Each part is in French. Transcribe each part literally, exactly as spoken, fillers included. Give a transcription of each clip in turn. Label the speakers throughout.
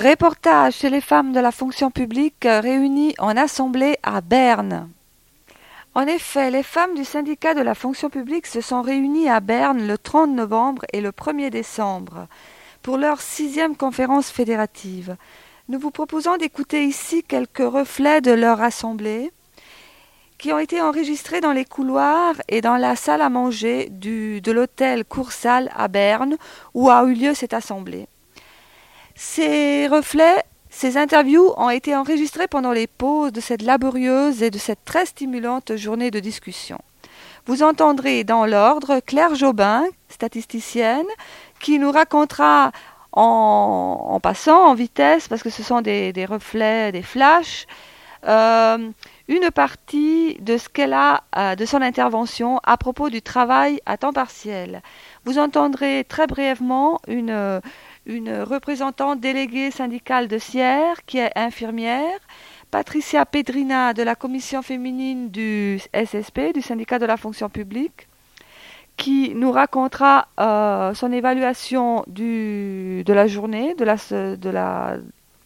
Speaker 1: Reportage chez les femmes de la fonction publique réunies en assemblée à Berne. En effet, les femmes du syndicat de la fonction publique se sont réunies à Berne le trente novembre et le premier décembre pour leur sixième conférence fédérative. Nous vous proposons d'écouter ici quelques reflets de leur assemblée qui ont été enregistrés dans les couloirs et dans la salle à manger du, de l'hôtel Kursaal à Berne où a eu lieu cette assemblée. Ces reflets, ces interviews ont été enregistrées pendant les pauses de cette laborieuse et de cette très stimulante journée de discussion. Vous entendrez dans l'ordre Claire Jobin, statisticienne, qui nous racontera en, en passant, en vitesse, parce que ce sont des, des reflets, des flashs, euh, une partie de ce qu'elle a, euh, de son intervention à propos du travail à temps partiel. Vous entendrez très brièvement une... une représentante déléguée syndicale de Sierre, qui est infirmière, Patricia Pedrina de la commission féminine du S S P, du syndicat de la fonction publique, qui nous racontera euh, son évaluation du, de la journée, de, la, de, la,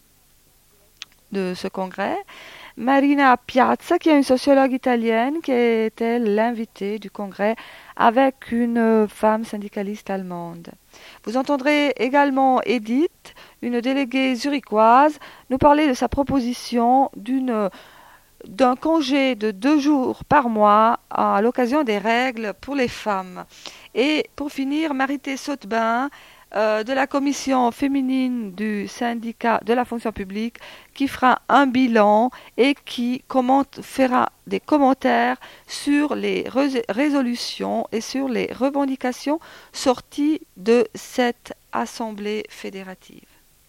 Speaker 1: de ce congrès. Marina Piazza, qui est une sociologue italienne, qui était l'invitée du congrès avec une femme syndicaliste allemande. Vous entendrez également Edith, une déléguée zurichoise, nous parler de sa proposition d'une, d'un congé de deux jours par mois à l'occasion des règles pour les femmes. Et pour finir, Marité Sautebin, euh, de la commission féminine du syndicat de la fonction publique, qui fera un bilan et qui commente, fera des commentaires sur les rés- résolutions et sur les revendications sorties de cette assemblée fédérative.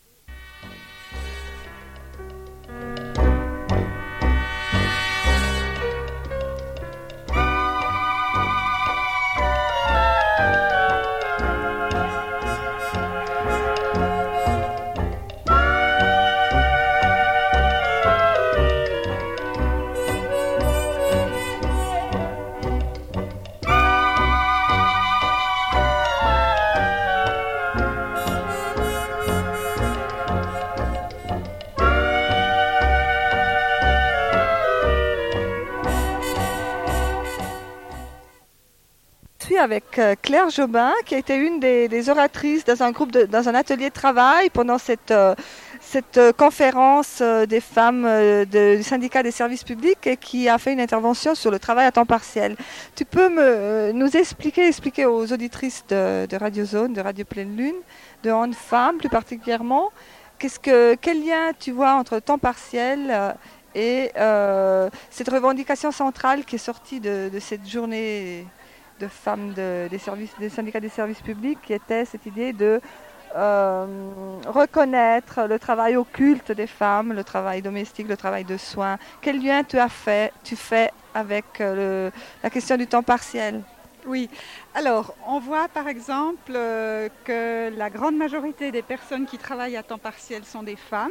Speaker 1: Avec Claire Jobin, qui a été une des, des oratrices dans un groupe, de, dans un atelier de travail pendant cette, euh, cette euh, conférence euh, des femmes euh, de, du syndicat des services publics et qui a fait une intervention sur le travail à temps partiel. Tu peux me, euh, nous expliquer, expliquer aux auditrices de, de Radio Zone, de Radio Pleine Lune, de On Femmes plus particulièrement, qu'est-ce que, quel lien tu vois entre temps partiel euh, et euh, cette revendication centrale qui est sortie de, de cette journée de femmes de, des, services, des syndicats des services publics, qui était cette idée de euh, reconnaître le travail occulte des femmes, le travail domestique, le travail de soins. Quel lien tu as fait, tu fais avec euh, le, la question du temps partiel ?
Speaker 2: Oui, alors on voit par exemple euh, que la grande majorité des personnes qui travaillent à temps partiel sont des femmes,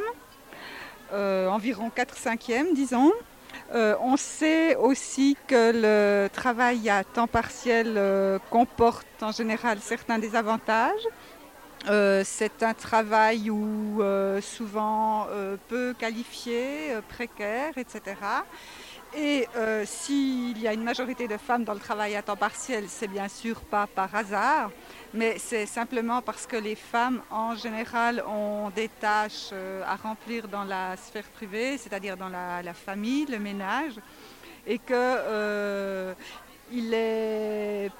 Speaker 2: euh, environ quatre cinquièmes disons. Euh, on sait aussi que le travail à temps partiel euh, comporte en général certains désavantages. Euh, c'est un travail où, euh, souvent euh, peu qualifié, euh, précaire, et cetera. Et euh, s'il y a une majorité de femmes dans le travail à temps partiel, c'est bien sûr pas par hasard, mais c'est simplement parce que les femmes en général ont des tâches euh, à remplir dans la sphère privée, c'est-à-dire dans la, la famille, le ménage, et que euh, il est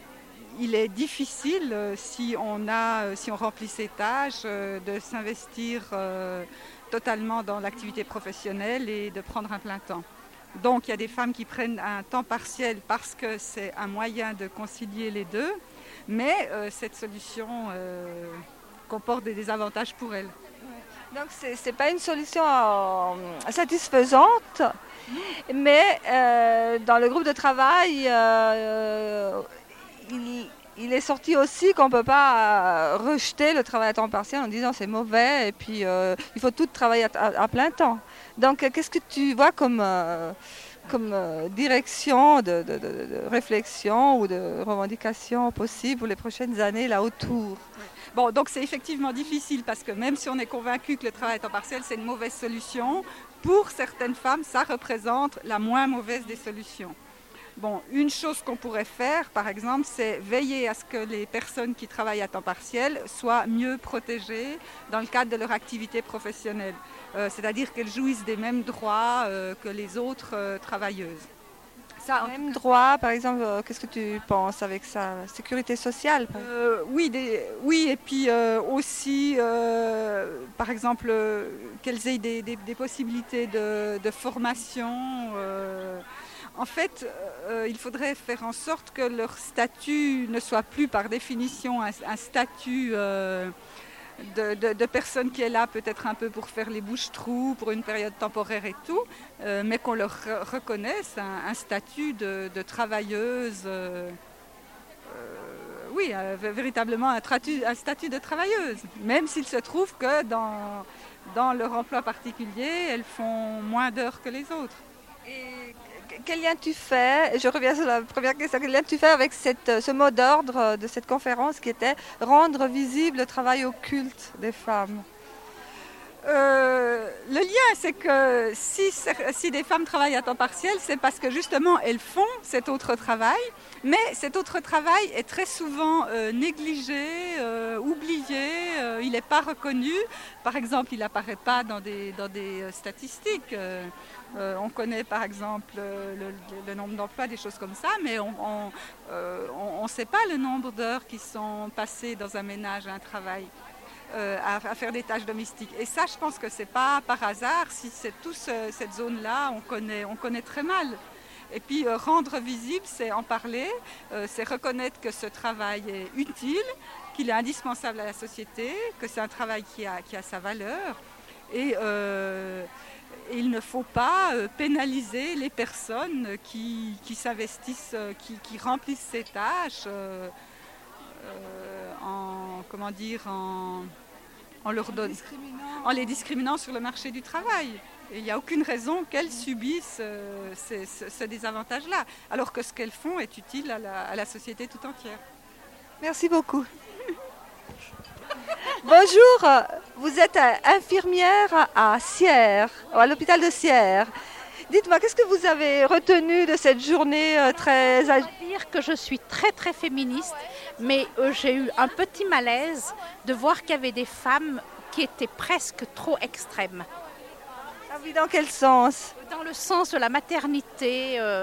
Speaker 2: Il est difficile, euh, si on a, euh, si on remplit ces tâches, euh, de s'investir euh, totalement dans l'activité professionnelle et de prendre un plein temps. Donc il y a des femmes qui prennent un temps partiel parce que c'est un moyen de concilier les deux, mais euh, cette solution euh, comporte des désavantages pour elles.
Speaker 1: Donc c'est, c'est pas une solution euh, satisfaisante, mais euh, dans le groupe de travail, euh, il, il est sorti aussi qu'on ne peut pas euh, rejeter le travail à temps partiel en disant c'est mauvais et puis euh, il faut tout travailler à, à, à plein temps. Donc qu'est-ce que tu vois comme, euh, comme euh, direction de, de, de, de réflexion ou de revendication possible pour les prochaines années là autour?
Speaker 2: Bon, donc c'est effectivement difficile parce que même si on est convaincu que le travail à temps partiel c'est une mauvaise solution, pour certaines femmes ça représente la moins mauvaise des solutions. Bon, une chose qu'on pourrait faire, par exemple, c'est veiller à ce que les personnes qui travaillent à temps partiel soient mieux protégées dans le cadre de leur activité professionnelle. Euh, c'est-à-dire qu'elles jouissent des mêmes droits euh, que les autres euh, travailleuses.
Speaker 1: Ça, même droit, par exemple, euh, qu'est-ce que tu penses avec ça? Sécurité sociale
Speaker 2: euh, oui, des, oui, et puis euh, aussi, euh, par exemple, euh, qu'elles aient des, des, des possibilités de, de formation. Euh, En fait, euh, il faudrait faire en sorte que leur statut ne soit plus par définition un, un statut euh, de, de, de personne qui est là peut-être un peu pour faire les bouches-trous pour une période temporaire et tout, euh, mais qu'on leur re- reconnaisse un, un statut de, de travailleuse, euh, euh, oui, euh, véritablement un, tratu, un statut de travailleuse, même s'il se trouve que dans, dans leur emploi particulier, elles font moins d'heures que les autres.
Speaker 1: Et quel lien tu fais, je reviens sur la première question, quel lien tu fais avec cette, ce mot d'ordre de cette conférence qui était rendre visible le travail occulte des femmes?
Speaker 2: Euh, le lien, c'est que si, si des femmes travaillent à temps partiel, c'est parce que justement elles font cet autre travail, mais cet autre travail est très souvent euh, négligé, euh, oublié, euh, il n'est pas reconnu. Par exemple, il n'apparaît pas dans des, dans des statistiques. Euh, euh, on connaît par exemple le, le, le nombre d'emplois, des choses comme ça, mais on ne euh, sait pas le nombre d'heures qui sont passées dans un ménage, un travail. Euh, à, à faire des tâches domestiques. Et ça, je pense que c'est pas par hasard si c'est toute ce, cette zone-là, on connaît, on connaît très mal. Et puis euh, rendre visible, c'est en parler, euh, c'est reconnaître que ce travail est utile, qu'il est indispensable à la société, que c'est un travail qui a, qui a sa valeur. Et euh, il ne faut pas euh, pénaliser les personnes qui, qui s'investissent, euh, qui, qui remplissent ces tâches. Euh, Euh, en, comment dire, en, en, leur donne, en les discriminant sur le marché du travail. Et il n'y a aucune raison qu'elles subissent euh, ces, ce, ce désavantage-là, alors que ce qu'elles font est utile à la, à la société tout entière.
Speaker 1: Merci beaucoup. Bonjour, vous êtes infirmière à Sierre, à l'hôpital de Sierre. Dites-moi, qu'est-ce que vous avez retenu de cette journée euh, très...
Speaker 3: Je dois dire que je suis très très féministe, mais euh, j'ai eu un petit malaise de voir qu'il y avait des femmes qui étaient presque trop extrêmes.
Speaker 1: Ah oui, dans quel sens?
Speaker 3: Dans le sens de la maternité. Euh...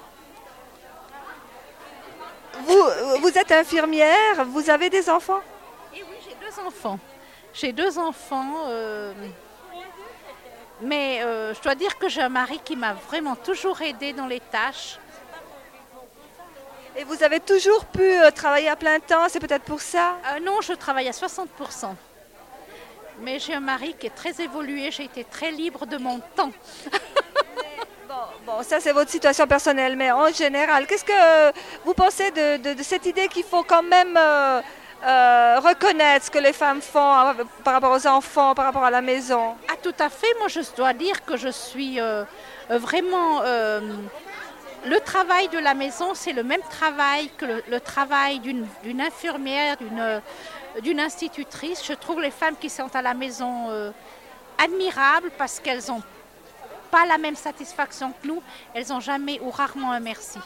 Speaker 1: Vous, vous êtes infirmière, vous avez des enfants?
Speaker 3: Et oui, j'ai deux enfants. J'ai deux enfants... Euh... Mais euh, je dois dire que j'ai un mari qui m'a vraiment toujours aidée dans les tâches.
Speaker 1: Et vous avez toujours pu euh, travailler à plein temps, c'est peut-être pour ça?
Speaker 3: euh, Non, je travaille à soixante pour cent. Mais j'ai un mari qui est très évolué, j'ai été très libre de mon temps.
Speaker 1: bon, bon, ça c'est votre situation personnelle, mais en général, qu'est-ce que vous pensez de, de, de cette idée qu'il faut quand même... Euh, Euh, reconnaître ce que les femmes font euh, par rapport aux enfants, par rapport à la maison?
Speaker 3: Ah, tout à fait. Moi, je dois dire que je suis euh, vraiment... Euh, le travail de la maison, c'est le même travail que le, le travail d'une, d'une infirmière, d'une, d'une institutrice. Je trouve les femmes qui sont à la maison euh, admirables parce qu'elles n'ont pas la même satisfaction que nous. Elles n'ont jamais ou rarement un merci.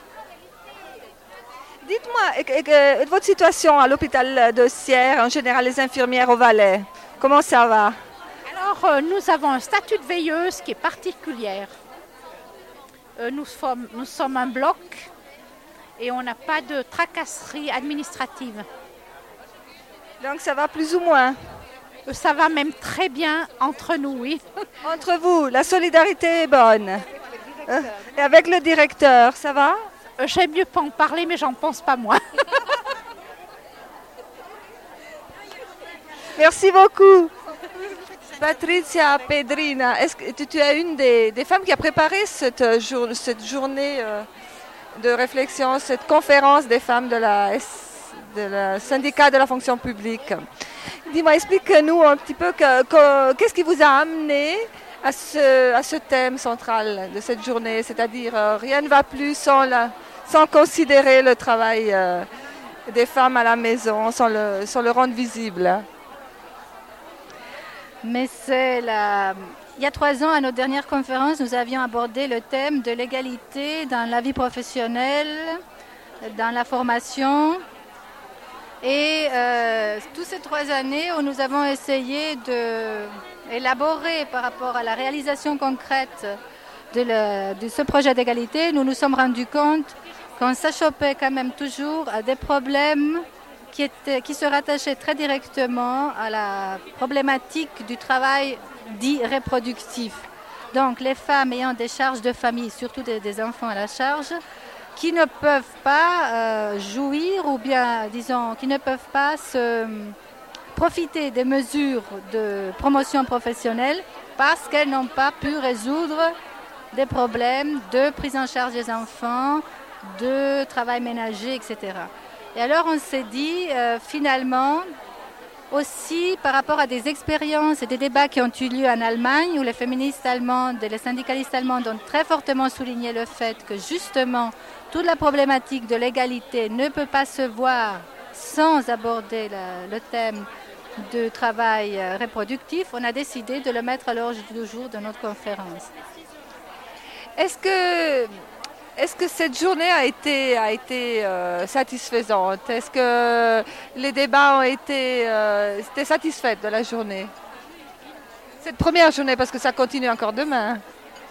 Speaker 1: Dites-moi, votre situation à l'hôpital de Sierre, en général les infirmières au Valais, comment ça va?
Speaker 3: Alors, euh, nous avons un statut de veilleuse qui est particulier. Euh, nous, sommes, nous sommes un bloc et on n'a pas de tracasserie administrative.
Speaker 1: Donc ça va plus ou moins?
Speaker 3: Euh, ça va même très bien entre nous, oui.
Speaker 1: Entre vous, la solidarité est bonne. Euh, et avec le directeur, ça va?
Speaker 3: J'aime mieux pas en parler, mais j'en pense pas moins.
Speaker 1: Merci beaucoup. Patricia Pedrina, est-ce que tu, tu es une des, des femmes qui a préparé cette, jour, cette journée euh, de réflexion, cette conférence des femmes de la, de la syndicat de la fonction publique? Dis-moi, explique-nous un petit peu que, que, qu'est-ce qui vous a amené à ce, à ce thème central de cette journée, c'est-à-dire euh, rien ne va plus sans, la, sans considérer le travail euh, des femmes à la maison, sans le, sans le rendre visible.
Speaker 4: Mais c'est la... Il y a trois ans, à notre dernière conférence, nous avions abordé le thème de l'égalité dans la vie professionnelle, dans la formation. Et euh, toutes ces trois années où nous avons essayé d'élaborer par rapport à la réalisation concrète de, le, de ce projet d'égalité, nous nous sommes rendus compte qu'on s'achoppait quand même toujours à des problèmes qui, étaient, qui se rattachaient très directement à la problématique du travail dit reproductif. Donc les femmes ayant des charges de famille, surtout des, des enfants à la charge, qui ne peuvent pas euh, jouir ou bien, disons, qui ne peuvent pas se profiter des mesures de promotion professionnelle parce qu'elles n'ont pas pu résoudre des problèmes de prise en charge des enfants, de travail ménager, et cetera. Et alors on s'est dit, euh, finalement, aussi par rapport à des expériences et des débats qui ont eu lieu en Allemagne, où les féministes allemandes et les syndicalistes allemandes ont très fortement souligné le fait que justement toute la problématique de l'égalité ne peut pas se voir sans aborder la, le thème du travail reproductif, on a décidé de le mettre à l'ordre du jour de notre conférence.
Speaker 1: Est-ce que, est-ce que cette journée a été, a été euh, satisfaisante? Est-ce que les débats ont été euh, étaient satisfaits de la journée? Cette première journée, parce que ça continue encore demain.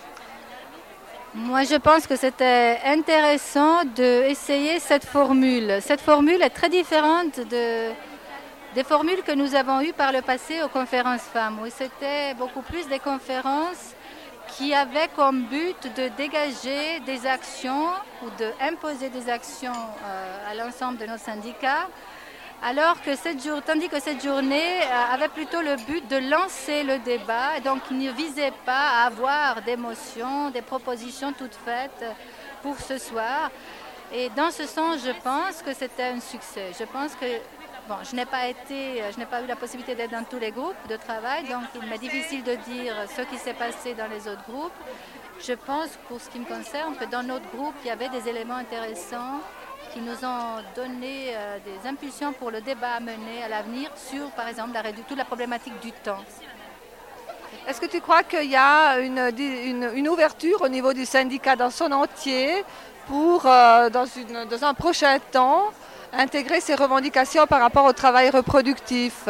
Speaker 4: Moi, je pense que c'était intéressant d'essayer cette formule. Cette formule est très différente de, des formules que nous avons eues par le passé aux conférences femmes, où c'était beaucoup plus des conférences qui avaient comme but de dégager des actions ou d'imposer des actions euh, à l'ensemble de nos syndicats, alors que cette jour, tandis que cette journée euh, avait plutôt le but de lancer le débat, et donc il ne visait pas à avoir des motions, des propositions toutes faites pour ce soir. Et dans ce sens, je pense que c'était un succès. Je pense que bon, je n'ai pas été, je n'ai pas eu la possibilité d'être dans tous les groupes de travail, donc il m'est difficile de dire ce qui s'est passé dans les autres groupes. Je pense, pour ce qui me concerne, que dans notre groupe, il y avait des éléments intéressants qui nous ont donné euh, des impulsions pour le débat à mener à l'avenir sur, par exemple, la, toute la problématique du temps.
Speaker 1: Est-ce que tu crois qu'il y a une, une, une ouverture au niveau du syndicat dans son entier pour, euh, dans, une, dans un prochain temps, intégrer ces revendications par rapport au travail reproductif?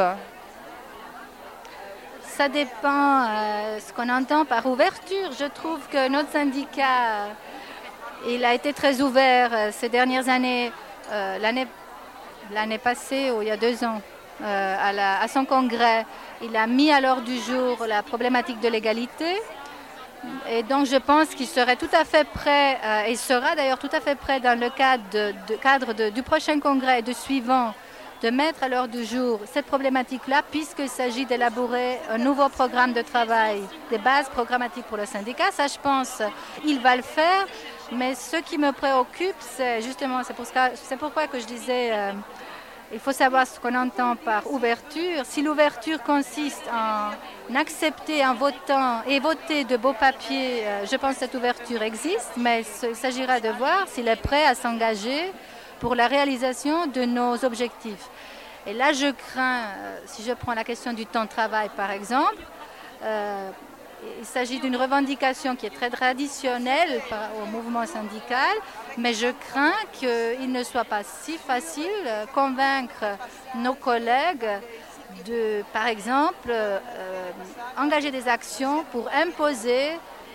Speaker 4: Ça dépend euh, ce qu'on entend par ouverture. Je trouve que notre syndicat, il a été très ouvert euh, ces dernières années, euh, l'année, l'année passée ou il y a deux ans, euh, à, la, à son congrès. Il a mis à l'ordre du jour la problématique de l'égalité. Et donc je pense qu'il serait tout à fait prêt, euh, et sera d'ailleurs tout à fait prêt dans le cadre, de, de, cadre de, du prochain congrès et de suivant, de mettre à l'ordre du jour cette problématique-là, puisqu'il s'agit d'élaborer un nouveau programme de travail, des bases programmatiques pour le syndicat. Ça, je pense, il va le faire. Mais ce qui me préoccupe, c'est justement, c'est, pour ça, c'est pourquoi que je disais, euh, il faut savoir ce qu'on entend par ouverture. Si l'ouverture consiste en accepter, en votant et voter de beaux papiers, euh, je pense que cette ouverture existe, mais il s'agira de voir s'il est prêt à s'engager pour la réalisation de nos objectifs. Et là, je crains, euh, si je prends la question du temps de travail par exemple, euh, il s'agit d'une revendication qui est très traditionnelle au mouvement syndical, mais je crains qu'il ne soit pas si facile de convaincre nos collègues de, par exemple, euh, engager des actions pour imposer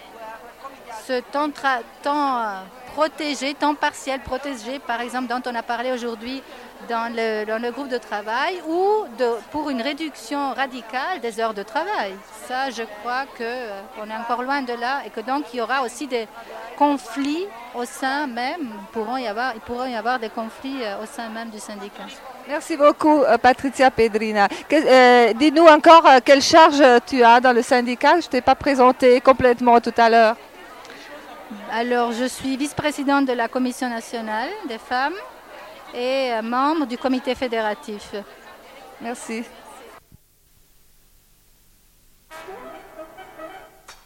Speaker 4: ce temps, tra- temps euh, protégé, temps partiel protégé, par exemple, dont on a parlé aujourd'hui dans le, dans le groupe de travail, ou de, pour une réduction radicale des heures de travail. Ça, je crois que, euh, qu'on est encore loin de là et que donc il y aura aussi des conflits au sein même, il pourront y avoir, il pourront y avoir des conflits euh, au sein même du syndicat.
Speaker 1: Merci beaucoup, Patricia Pedrina. Que, euh, dis-nous encore euh, quelle charge tu as dans le syndicat. Je ne t'ai pas présenté complètement tout à l'heure.
Speaker 4: Alors, je suis vice-présidente de la Commission nationale des femmes et euh, membre du comité fédératif.
Speaker 1: Merci.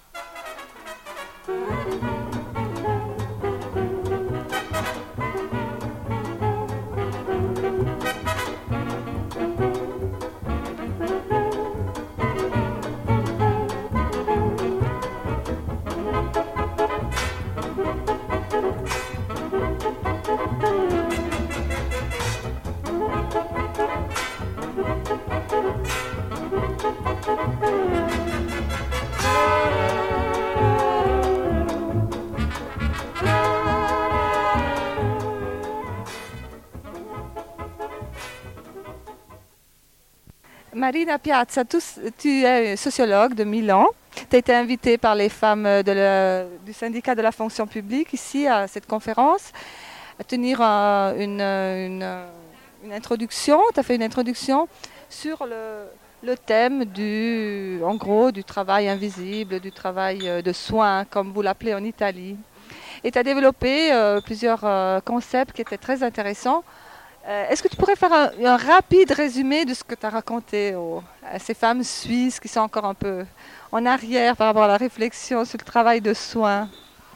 Speaker 1: Marina Piazza, tu, tu es sociologue de Milan. Tu as été invitée par les femmes de le, du syndicat de la fonction publique ici à cette conférence à tenir euh, une, une, une introduction. Tu as fait une introduction sur le, le thème du, en gros, du travail invisible, du travail de soins, comme vous l'appelez en Italie. Et tu as développé euh, plusieurs euh, concepts qui étaient très intéressants. Euh, est-ce que tu pourrais faire un, un rapide résumé de ce que tu as raconté aux, à ces femmes suisses qui sont encore un peu en arrière par rapport à la réflexion sur le travail de soins?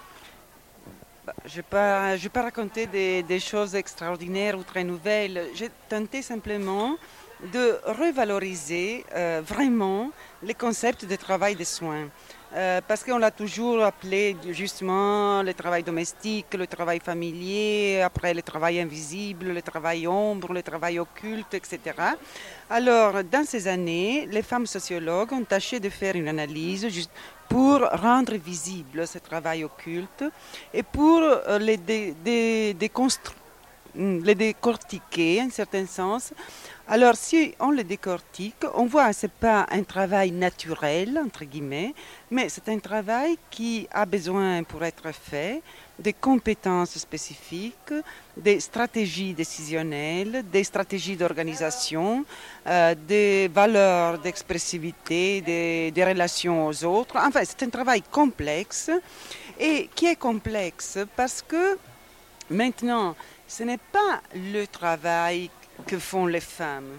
Speaker 5: Je ne vais pas raconter des, des choses extraordinaires ou très nouvelles. J'ai tenté simplement de revaloriser euh, vraiment les concepts de travail de soins. Euh, parce qu'on l'a toujours appelé justement le travail domestique, le travail familier, après le travail invisible, le travail ombre, le travail occulte, et cetera. Alors, dans ces années, les femmes sociologues ont tâché de faire une analyse juste pour rendre visible ce travail occulte et pour euh, les, dé, dé, déconstru- les décortiquer en un certain sens. Alors, si on le décortique, on voit que ce n'est pas un travail naturel, entre guillemets, mais c'est un travail qui a besoin, pour être fait, des compétences spécifiques, des stratégies décisionnelles, des stratégies d'organisation, euh, des valeurs d'expressivité, des, des relations aux autres. Enfin, c'est un travail complexe et qui est complexe parce que maintenant, ce n'est pas le travail que font les femmes,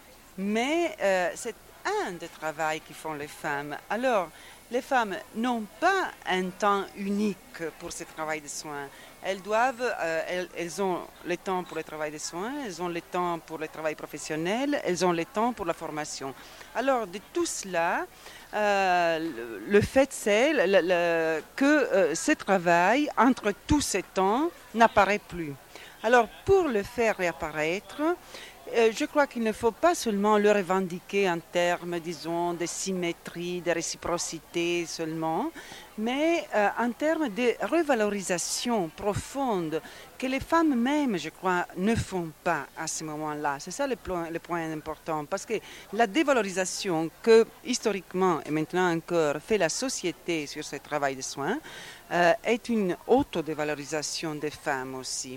Speaker 5: mais euh, c'est un des travaux que font les femmes. Alors, les femmes n'ont pas un temps unique pour ce travail de soins. Elles doivent, euh, elles, elles ont le temps pour le travail de soins, elles ont le temps pour le travail professionnel, elles ont le temps pour la formation. Alors, de tout cela, euh, le, le fait c'est le, le, que euh, ce travail, entre tous ces temps, n'apparaît plus. Alors, pour le faire réapparaître, euh, je crois qu'il ne faut pas seulement le revendiquer en termes, disons, de symétrie, de réciprocité seulement, mais euh, en termes de revalorisation profonde que les femmes mêmes, je crois, ne font pas à ce moment-là. C'est ça le point, le point important, parce que la dévalorisation que, historiquement et maintenant encore, fait la société sur ce travail de soins euh, est une autodévalorisation des femmes aussi.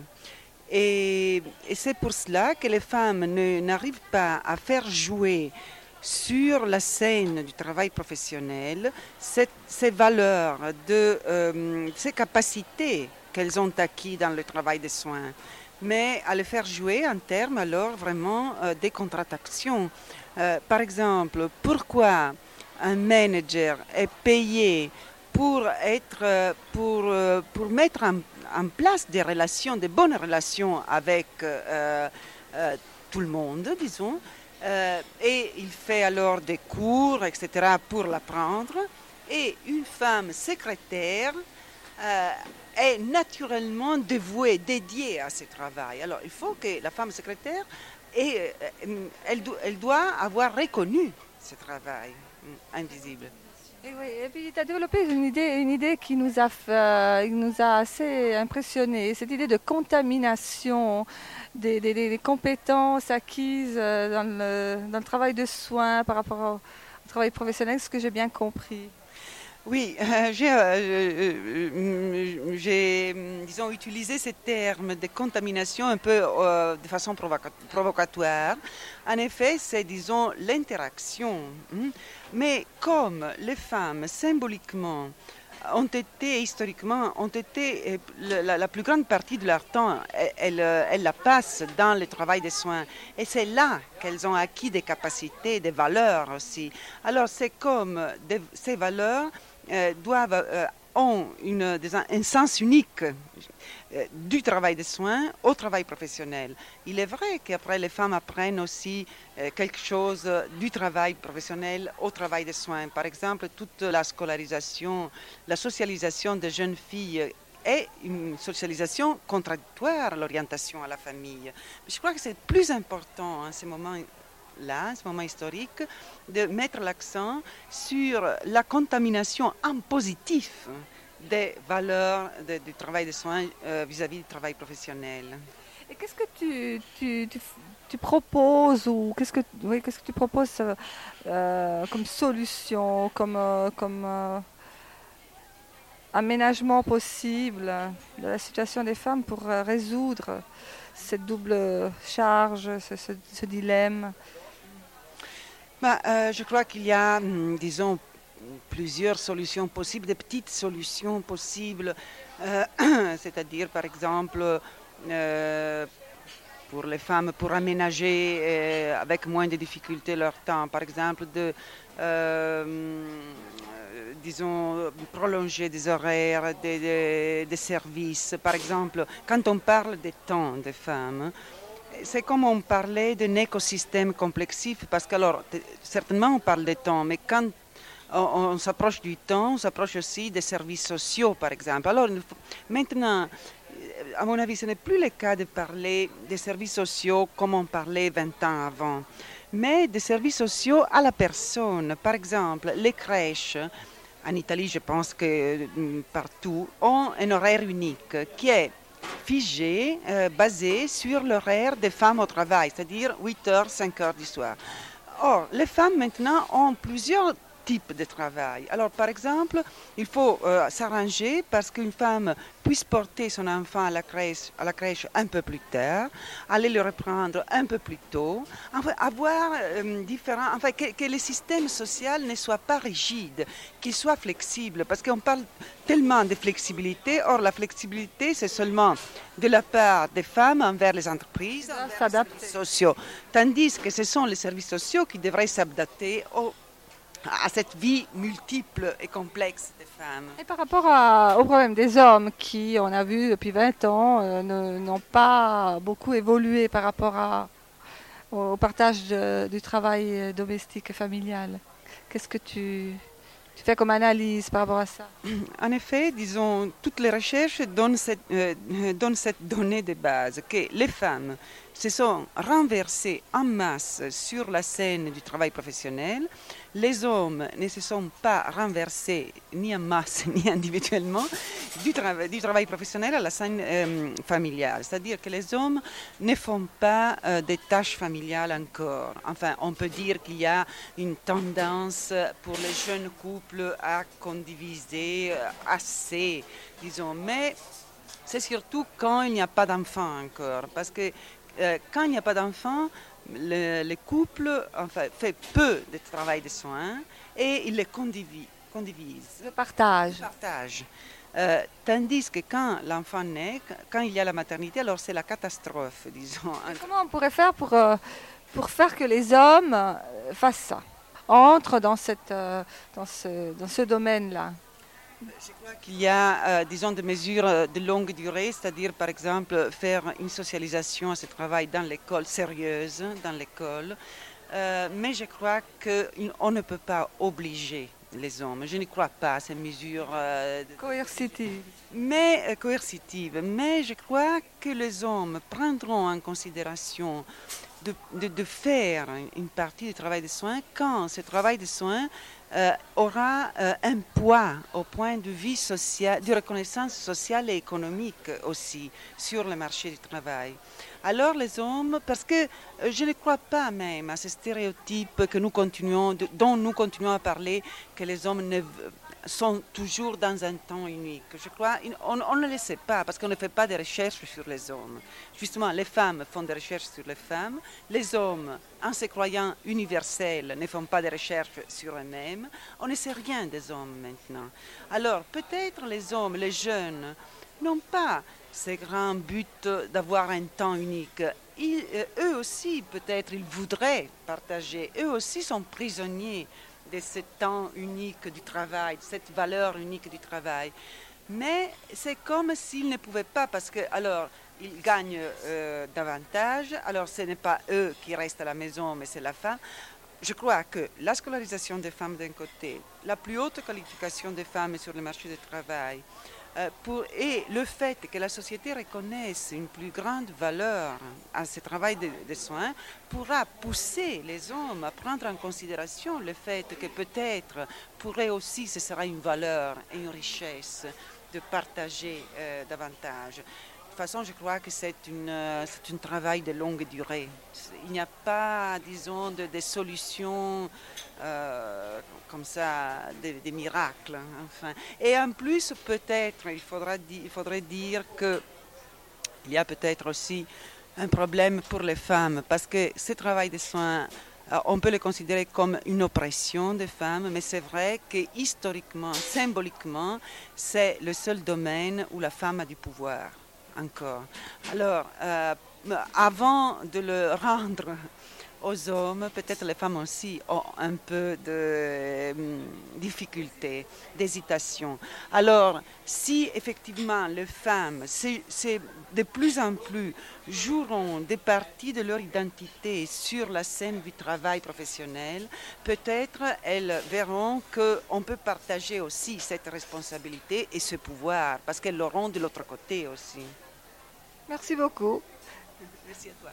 Speaker 5: Et, et c'est pour cela que les femmes ne, n'arrivent pas à faire jouer sur la scène du travail professionnel cette, ces valeurs, de, euh, ces capacités qu'elles ont acquises dans le travail des soins, mais à les faire jouer en termes alors vraiment euh, des contradictions. Euh, par exemple, pourquoi un manager est payé pour, être, pour, pour mettre en en place des relations, des bonnes relations avec euh, euh, tout le monde, disons, euh, et il fait alors des cours, et cetera, pour l'apprendre, et une femme secrétaire euh, est naturellement dévouée, dédiée à ce travail. Alors, il faut que la femme secrétaire, ait, elle, elle doit avoir reconnu ce travail invisible.
Speaker 1: Et, oui, et puis tu as développé une idée, une idée qui nous a, euh, qui nous a assez impressionnés, cette idée de contamination des, des, des compétences acquises dans le, dans le travail de soins par rapport au, au travail professionnel, ce que j'ai bien compris.
Speaker 5: Oui, euh, j'ai, euh, j'ai disons, utilisé ce terme de contamination un peu euh, de façon provoca- provocatoire. En effet, c'est, disons, l'interaction. Hein. Mais comme les femmes, symboliquement, ont été, historiquement, ont été, la, la plus grande partie de leur temps, elles, elles la passent dans le travail des soins. Et c'est là qu'elles ont acquis des capacités, des valeurs aussi. Alors, c'est comme des, ces valeurs Euh, doivent, euh, ont une, des, un sens unique euh, du travail de soins au travail professionnel. Il est vrai qu'après les femmes apprennent aussi euh, quelque chose du travail professionnel au travail de soins. Par exemple, toute la scolarisation, la socialisation des jeunes filles est une socialisation contradictoire à l'orientation à la famille. Je crois que c'est plus important en ce moment là, ce moment historique, de mettre l'accent sur la contamination en positif des valeurs de, du travail de soins euh, vis-à-vis du travail professionnel.
Speaker 1: Et Et qu'est-ce que tu, tu, tu, tu proposes ou qu'est-ce que, oui, qu'est-ce que tu proposes euh, euh, comme solution, comme, euh, comme euh, aménagement possible de la situation des femmes pour euh, résoudre cette double charge, ce, ce, ce dilemme?
Speaker 5: Bah, euh, je crois qu'il y a, hum, disons, plusieurs solutions possibles, des petites solutions possibles, euh, c'est-à-dire par exemple euh, pour les femmes, pour aménager euh, avec moins de difficultés leur temps, par exemple de, euh, disons, prolonger des horaires, des, des, des services. Par exemple, quand on parle des temps des femmes, c'est comme on parlait d'un écosystème complexif, parce que alors, certainement on parle des temps, mais quand on, on s'approche du temps, on s'approche aussi des services sociaux, par exemple. Alors maintenant, à mon avis, ce n'est plus le cas de parler des services sociaux comme on parlait vingt ans avant, mais des services sociaux à la personne. Par exemple, les crèches, en Italie, je pense que partout, ont un horaire unique qui est figé, euh, basé sur l'horaire des femmes au travail, c'est-à-dire huit heures, cinq heures du soir. Or, les femmes maintenant ont plusieurs types de travail. Alors, par exemple, il faut euh, s'arranger parce qu'une femme puisse porter son enfant à la crèche, à la crèche un peu plus tard, aller le reprendre un peu plus tôt, enfin, avoir euh, différents, enfin, que, que le système social ne soit pas rigide, qu'il soit flexible, parce qu'on parle tellement de flexibilité. Or, la flexibilité, c'est seulement de la part des femmes envers les entreprises, envers les services sociaux, tandis que ce sont les services sociaux qui devraient s'adapter au à cette vie multiple et complexe des femmes.
Speaker 1: Et par rapport à, au problème des hommes qui, on a vu depuis vingt ans, euh, ne, n'ont pas beaucoup évolué par rapport à, au partage de, du travail domestique et familial. Qu'est-ce que tu, tu fais comme analyse par rapport à ça?
Speaker 5: En effet, disons, toutes les recherches donnent cette, euh, donnent cette donnée de base que les femmes se sont renversées en masse sur la scène du travail professionnel. Les hommes ne se sont pas renversés ni en masse ni individuellement du, trava- du travail professionnel à la scène euh, familiale. C'est-à-dire que les hommes ne font pas euh, des tâches familiales encore. Enfin, on peut dire qu'il y a une tendance pour les jeunes couples à condiviser euh, assez, disons. Mais c'est surtout quand il n'y a pas d'enfants encore. Parce que euh, quand il n'y a pas d'enfants, le, le couple enfin, fait peu de travail de soins et il les condivi- condivise.
Speaker 1: Le partage.
Speaker 5: Le partage. Euh, tandis que quand l'enfant naît, quand il y a la maternité, alors c'est la catastrophe, disons.
Speaker 1: Et comment on pourrait faire pour, euh, pour faire que les hommes euh, fassent ça, entrent dans, cette, euh, dans ce, dans ce domaine-là?
Speaker 5: Je crois qu'il y a, euh, disons, des mesures de longue durée, c'est-à-dire, par exemple, faire une socialisation à ce travail dans l'école, sérieuse, dans l'école. Euh, mais je crois qu'on ne peut pas obliger les hommes. Je ne crois pas à ces mesures euh,
Speaker 1: coercitives.
Speaker 5: Mais, euh, coercitives. Mais je crois que les hommes prendront en considération de, de, de faire une partie du travail de soins quand ce travail de soins Euh, aura euh, un poids au point de vue social, de reconnaissance sociale et économique aussi sur le marché du travail. Alors les hommes, parce que euh, je ne crois pas même à ces stéréotypes que nous continuons, de, dont nous continuons à parler, que les hommes ne, sont toujours dans un temps unique. Je crois on, on ne le sait pas parce qu'on ne fait pas de recherches sur les hommes. Justement, les femmes font des recherches sur les femmes, les hommes, en se croyant universels, ne font pas de recherches sur eux-mêmes. On ne sait rien des hommes maintenant. Alors peut-être les hommes, les jeunes, n'ont pas ce grand but d'avoir un temps unique. Ils, eux aussi, peut-être, ils voudraient partager. Eux aussi sont prisonniers de ce temps unique du travail, de cette valeur unique du travail. Mais c'est comme s'ils ne pouvaient pas, parce que alors ils gagnent euh, davantage, alors ce n'est pas eux qui restent à la maison, mais c'est la femme. Je crois que la scolarisation des femmes d'un côté, la plus haute qualification des femmes sur le marché du travail, euh, pour, et le fait que la société reconnaisse une plus grande valeur à ce travail de, de soins pourra pousser les hommes à prendre en considération le fait que peut-être pour eux aussi ce sera une valeur et une richesse de partager euh, davantage. façon, je crois que c'est une, euh, c'est un travail de longue durée. Il n'y a pas, disons, de, des solutions euh, comme ça, des, des miracles. Enfin. Et en plus, peut-être, il, faudra di- il faudrait dire qu'il y a peut-être aussi un problème pour les femmes, parce que ce travail de soins, euh, on peut le considérer comme une oppression des femmes, mais c'est vrai que historiquement, symboliquement, c'est le seul domaine où la femme a du pouvoir, encore. Alors, euh, avant de le rendre aux hommes, peut-être les femmes aussi ont un peu de euh, difficultés, d'hésitation. Alors, si effectivement les femmes, c'est, c'est de plus en plus joueront des parties de leur identité sur la scène du travail professionnel, peut-être elles verront qu'on peut partager aussi cette responsabilité et ce pouvoir, parce qu'elles l'auront de l'autre côté aussi.
Speaker 1: Merci beaucoup.
Speaker 5: Merci à toi.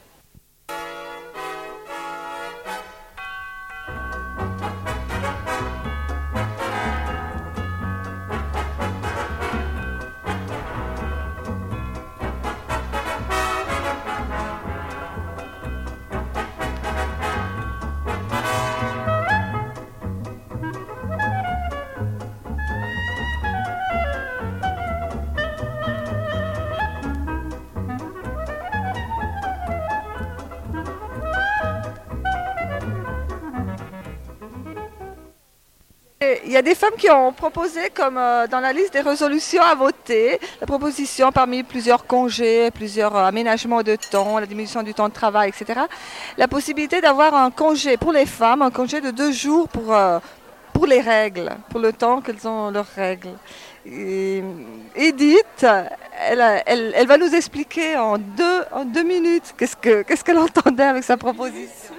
Speaker 1: Il y a des femmes qui ont proposé, comme euh, dans la liste des résolutions à voter, la proposition parmi plusieurs congés, plusieurs euh, aménagements de temps, la diminution du temps de travail, et cetera, la possibilité d'avoir un congé pour les femmes, un congé de deux jours pour, euh, pour les règles, pour le temps qu'elles ont leurs règles. Et Edith, elle, elle, elle va nous expliquer en deux, en deux minutes qu'est-ce, que, qu'est-ce qu'elle entendait avec sa proposition.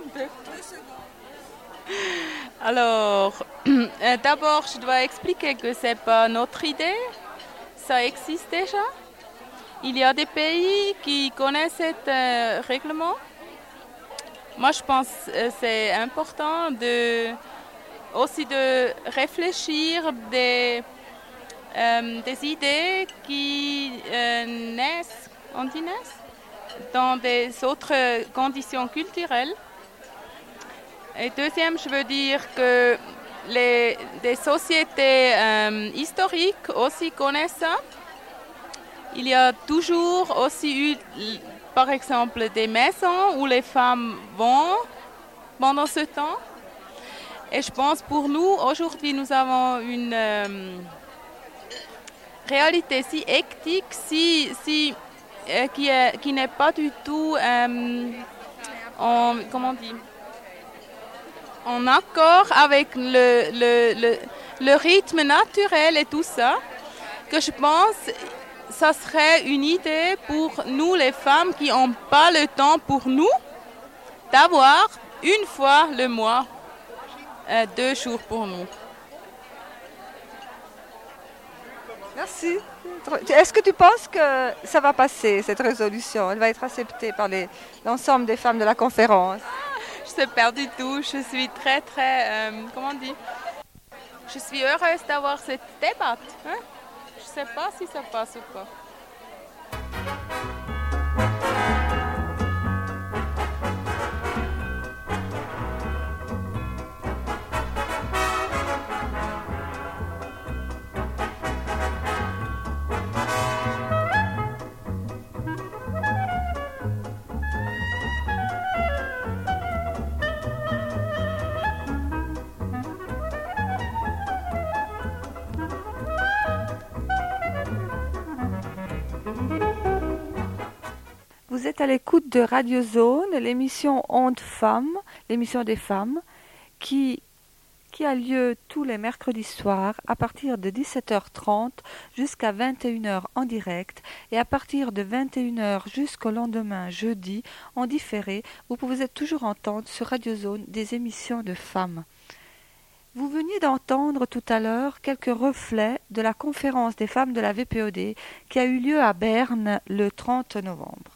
Speaker 6: Alors, euh, d'abord, je dois expliquer que ce n'est pas notre idée, ça existe déjà. Il y a des pays qui connaissent ce euh, règlement. Moi, je pense que euh, c'est important de, aussi de réfléchir des, euh, des idées qui euh, naissent, on dit naissent, dans des autres conditions culturelles. Et deuxième, je veux dire que les des sociétés euh, historiques aussi connaissent ça. Il y a toujours aussi eu, par exemple, des maisons où les femmes vont pendant ce temps. Et je pense pour nous, aujourd'hui, nous avons une euh, réalité si hectique, si, si, euh, qui, est, qui n'est pas du tout, euh, en, comment on dit, en accord avec le, le, le, le rythme naturel et tout ça, que je pense que ça serait une idée pour nous les femmes qui n'ont pas le temps pour nous d'avoir une fois le mois euh, deux jours pour nous.
Speaker 1: Merci. Est-ce que tu penses que ça va passer, cette résolution? Elle va être acceptée par les, l'ensemble des femmes de la conférence?
Speaker 6: Je ne sais pas du tout. Je suis très, très... Euh, comment on dit? Je suis heureuse d'avoir cette débat. Hein? Je ne sais pas si ça passe ou pas.
Speaker 1: Vous êtes à l'écoute de Radio Zone, l'émission Ondes Femmes, l'émission des femmes, qui, qui a lieu tous les mercredis soirs à partir de dix-sept heures trente jusqu'à vingt et une heures en direct et à partir de vingt et une heures jusqu'au lendemain jeudi en différé. Vous pouvez toujours entendre sur Radio Zone des émissions de femmes. Vous veniez d'entendre tout à l'heure quelques reflets de la conférence des femmes de la V P O D qui a eu lieu à Berne le trente novembre.